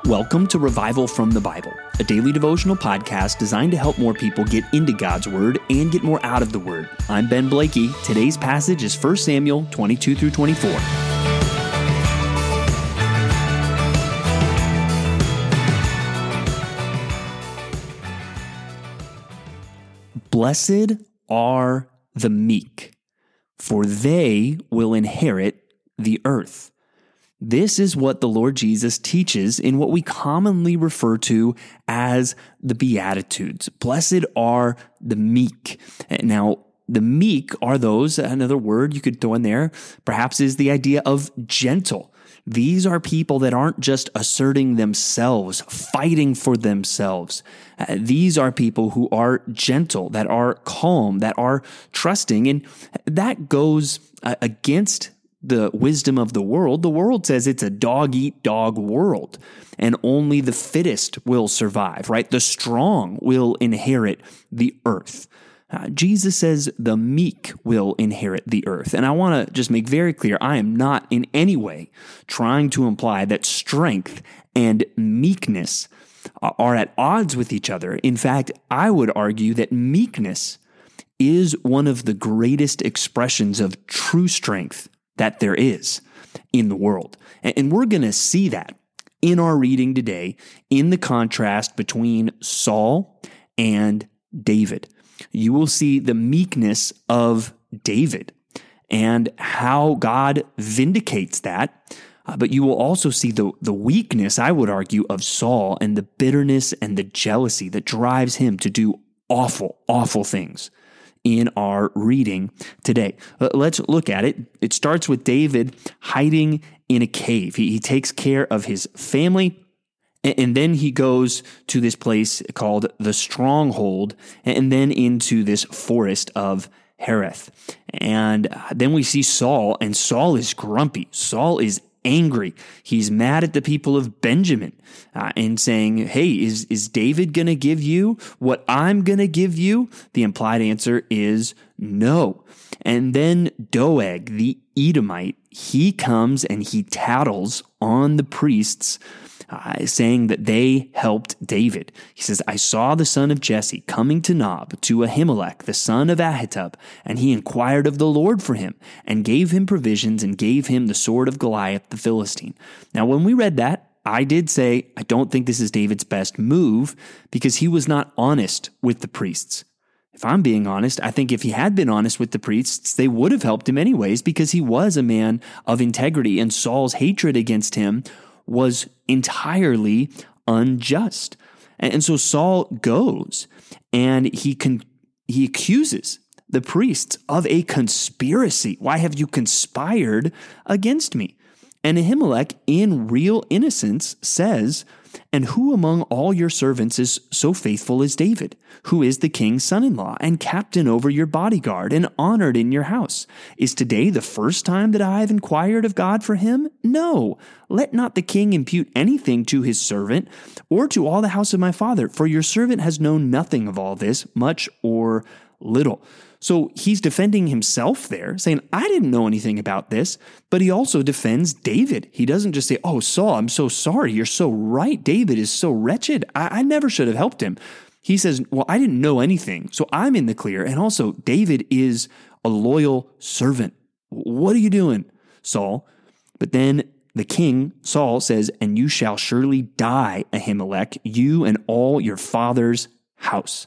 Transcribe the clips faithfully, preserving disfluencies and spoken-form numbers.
Welcome to Revival from the Bible, a daily devotional podcast designed to help more people get into God's Word and get more out of the Word. I'm Ben Blakey. Today's passage is First Samuel twenty-two through twenty-four. Blessed are the meek, for they will inherit the earth. This is what the Lord Jesus teaches in what we commonly refer to as the Beatitudes. Blessed are the meek. Now, the meek are those, another word you could throw in there, perhaps is the idea of gentle. These are people that aren't just asserting themselves, fighting for themselves. Uh, these are people who are gentle, that are calm, that are trusting, and that goes uh, against the wisdom of the world. The world says it's a dog-eat-dog world, and only the fittest will survive, right? The strong will inherit the earth. Uh, Jesus says the meek will inherit the earth. And I want to just make very clear, I am not in any way trying to imply that strength and meekness are at odds with each other. In fact, I would argue that meekness is one of the greatest expressions of true strength that there is in the world. And we're going to see that in our reading today in the contrast between Saul and David. You will see the meekness of David and how God vindicates that. Uh, but you will also see the, the weakness, I would argue, of Saul and the bitterness and the jealousy that drives him to do awful, awful things in our reading today. Uh, let's look at it. It starts with David hiding in a cave. He, he takes care of his family, and, and then he goes to this place called the Stronghold, and then into this forest of Hereth. And then we see Saul, and Saul is grumpy. Saul is angry. He's mad at the people of Benjamin uh, and saying, hey, is, is David going to give you what I'm going to give you? The implied answer is no. And then Doeg, the Edomite, he comes and he tattles on the priests, Uh, saying that they helped David. He says, I saw the son of Jesse coming to Nob, to Ahimelech, the son of Ahitub, and he inquired of the Lord for him, and gave him provisions, and gave him the sword of Goliath the Philistine. Now, when we read that, I did say, I don't think this is David's best move, because he was not honest with the priests. If I'm being honest, I think if he had been honest with the priests, they would have helped him anyways, because he was a man of integrity, and Saul's hatred against him was entirely unjust. And so Saul goes and he con- he accuses the priests of a conspiracy. Why have you conspired against me? And Ahimelech, in real innocence, says, and who among all your servants is so faithful as David, who is the king's son-in-law and captain over your bodyguard and honored in your house? Is today the first time that I have inquired of God for him? No, let not the king impute anything to his servant or to all the house of my father, for your servant has known nothing of all this, much or little. So he's defending himself there, saying, I didn't know anything about this, but he also defends David. He doesn't just say, oh, Saul, I'm so sorry. You're so right. David is so wretched. I, I never should have helped him. He says, well, I didn't know anything, so I'm in the clear. And also, David is a loyal servant. What are you doing, Saul? But then the king, Saul, says, and you shall surely die, Ahimelech, you and all your father's house.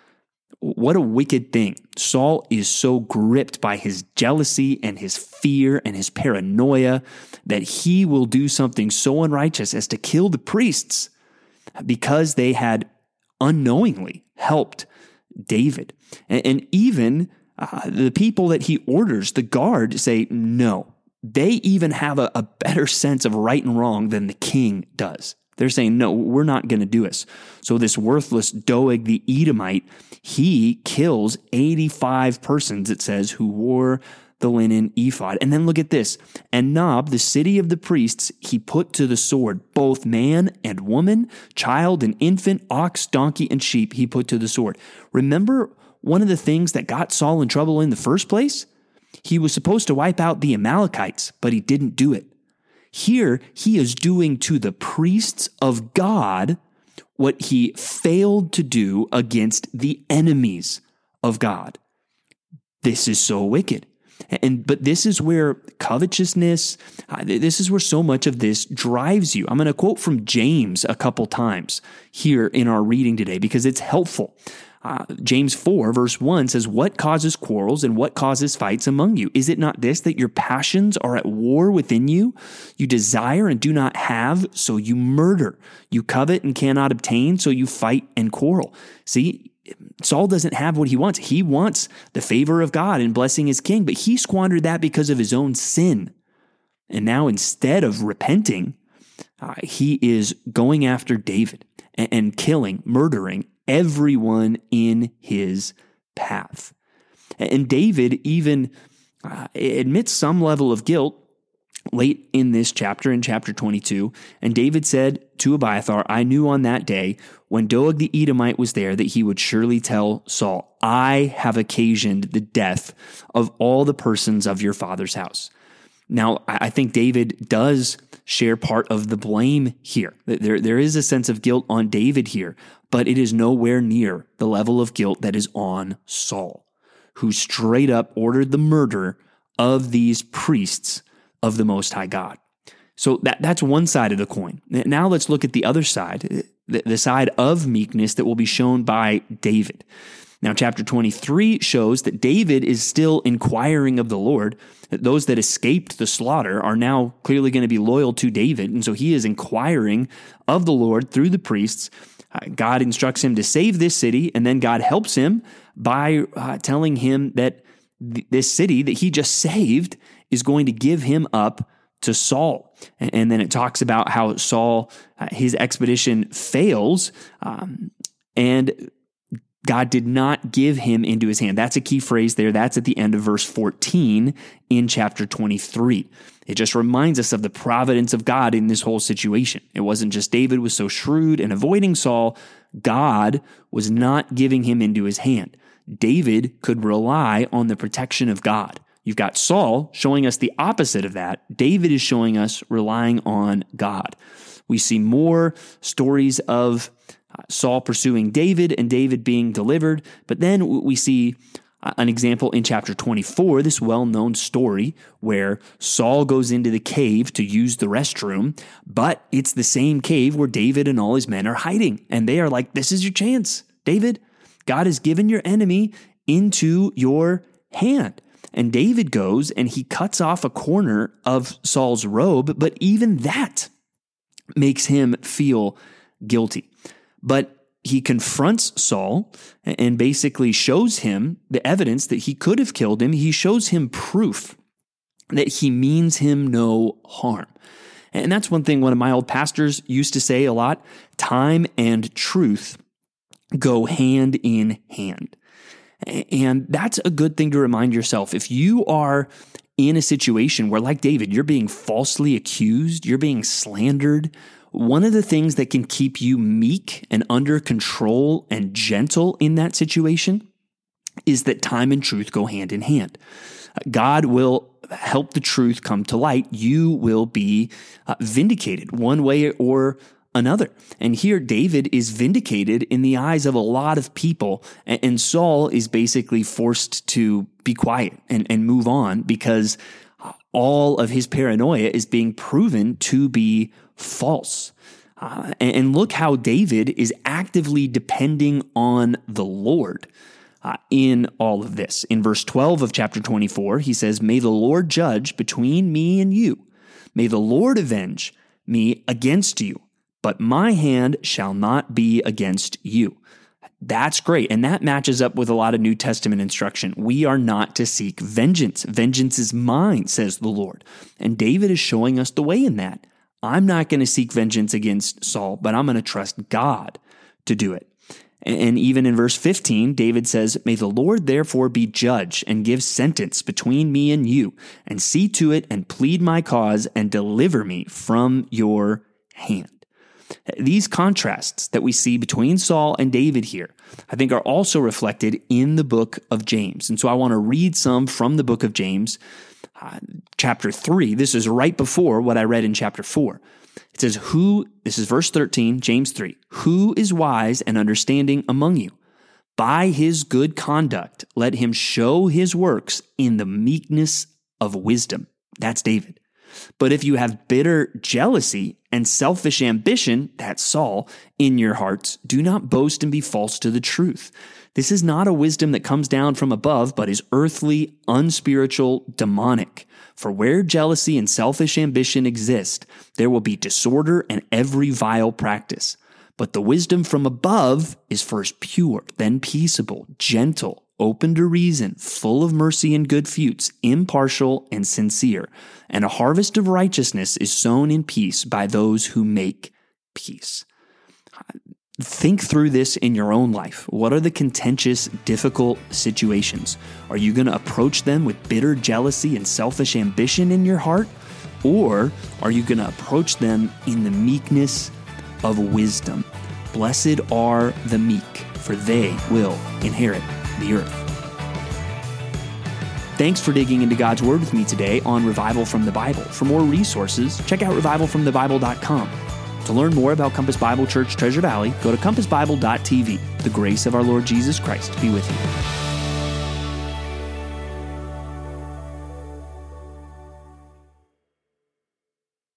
What a wicked thing. Saul is so gripped by his jealousy and his fear and his paranoia that he will do something so unrighteous as to kill the priests because they had unknowingly helped David. And, and even uh, the people that he orders, the guard, say no. They even have a, a better sense of right and wrong than the king does. They're saying, no, we're not going to do this. So this worthless Doeg the Edomite, he kills eighty-five persons, it says, who wore the linen ephod. And then look at this. And Nob, the city of the priests, he put to the sword, both man and woman, child and infant, ox, donkey, and sheep, he put to the sword. Remember one of the things that got Saul in trouble in the first place? He was supposed to wipe out the Amalekites, but he didn't do it. Here, he is doing to the priests of God what he failed to do against the enemies of God. This is so wicked. And but this is where covetousness, uh, this is where so much of this drives you. I'm going to quote from James a couple times here in our reading today because it's helpful. Uh, James four verse one says, "What causes quarrels and what causes fights among you? Is it not this, that your passions are at war within you? You desire and do not have, so you murder. You covet and cannot obtain, so you fight and quarrel." See, Saul doesn't have what he wants. He wants the favor of God and blessing his king, but he squandered that because of his own sin. And now instead of repenting, uh, he is going after David and, and killing, murdering everyone in his path. And David even uh, admits some level of guilt late in this chapter, in chapter twenty-two. And David said to Abiathar, "I knew on that day when Doeg the Edomite was there that he would surely tell Saul, 'I have occasioned the death of all the persons of your father's house.'" Now, I think David does share part of the blame here. There, there is a sense of guilt on David here, but it is nowhere near the level of guilt that is on Saul, who straight up ordered the murder of these priests of the Most High God. So that, that's one side of the coin. Now let's look at the other side, the, the side of meekness that will be shown by David. Now, chapter twenty-three shows that David is still inquiring of the Lord. That those that escaped the slaughter are now clearly going to be loyal to David. And so he is inquiring of the Lord through the priests. Uh, God instructs him to save this city, and then God helps him by uh, telling him that th- this city that he just saved is going to give him up to Saul. And, and then it talks about how Saul, uh, his expedition fails, um, and God did not give him into his hand. That's a key phrase there. That's at the end of verse fourteen in chapter twenty-three. It just reminds us of the providence of God in this whole situation. It wasn't just David was so shrewd and avoiding Saul. God was not giving him into his hand. David could rely on the protection of God. You've got Saul showing us the opposite of that. David is showing us relying on God. We see more stories of Saul pursuing David and David being delivered. But then we see an example in chapter twenty-four, this well-known story where Saul goes into the cave to use the restroom, but it's the same cave where David and all his men are hiding. And they are like, "This is your chance, David. God has given your enemy into your hand." And David goes and he cuts off a corner of Saul's robe, but even that makes him feel guilty. But he confronts Saul and basically shows him the evidence that he could have killed him. He shows him proof that he means him no harm. And that's one thing one of my old pastors used to say a lot: time and truth go hand in hand. And that's a good thing to remind yourself. If you are in a situation where, like David, you're being falsely accused, you're being slandered, one of the things that can keep you meek and under control and gentle in that situation is that time and truth go hand in hand. God will help the truth come to light. You will be uh, vindicated one way or another. And here David is vindicated in the eyes of a lot of people, and, and Saul is basically forced to be quiet and, and move on because all of his paranoia is being proven to be false. Uh, and, and look how David is actively depending on the Lord uh, in all of this. In verse twelve of chapter twenty-four, he says, "May the Lord judge between me and you. May the Lord avenge me against you, but my hand shall not be against you." That's great. And that matches up with a lot of New Testament instruction. We are not to seek vengeance. Vengeance is mine, says the Lord. And David is showing us the way in that. I'm not going to seek vengeance against Saul, but I'm going to trust God to do it. And even in verse fifteen, David says, "May the Lord therefore be judge and give sentence between me and you, and see to it and plead my cause and deliver me from your hand." These contrasts that we see between Saul and David here, I think, are also reflected in the book of James. And so I want to read some from the book of James uh, chapter three. This is right before what I read in chapter four. It says, who, this is verse thirteen, James three, who is wise and understanding among you? By his good conduct, let him show his works in the meekness of wisdom. That's David. But if you have bitter jealousy and selfish ambition, that's Saul, in your hearts, do not boast and be false to the truth. This is not a wisdom that comes down from above, but is earthly, unspiritual, demonic. For where jealousy and selfish ambition exist, there will be disorder and every vile practice. But the wisdom from above is first pure, then peaceable, gentle, open to reason, full of mercy and good fruits, impartial and sincere. And a harvest of righteousness is sown in peace by those who make peace. Think through this in your own life. What are the contentious, difficult situations? Are you going to approach them with bitter jealousy and selfish ambition in your heart? Or are you going to approach them in the meekness of wisdom? Blessed are the meek, for they will inherit the earth. Thanks for digging into God's Word with me today on Revival from the Bible. For more resources, check out revival from the bible dot com. To learn more about Compass Bible Church Treasure Valley, go to compass bible dot t v. The grace of our Lord Jesus Christ be with you.